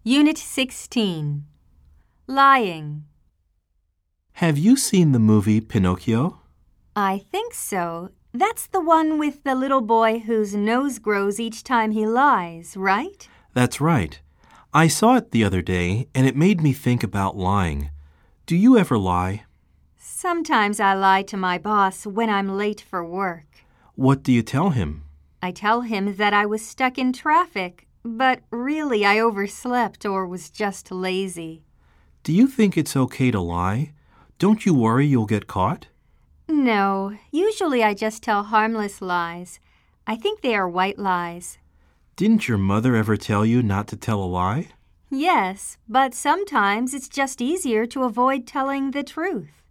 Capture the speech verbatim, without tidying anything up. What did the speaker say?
Unit sixteen. Lying. Have you seen the movie Pinocchio? I think so. That's the one with the little boy whose nose grows each time he lies, right? That's right. I saw it the other day, and it made me think about lying. Do you ever lie? Sometimes I lie to my boss when I'm late for work. What do you tell him? I tell him that I was stuck in traffic, but really I overslept or was just lazy. Do you think it's okay to lie? Don't you worry you'll get caught? No, usually I just tell harmless lies. I think they are white lies. Didn't your mother ever tell you not to tell a lie? Yes, but sometimes it's just easier to avoid telling the truth.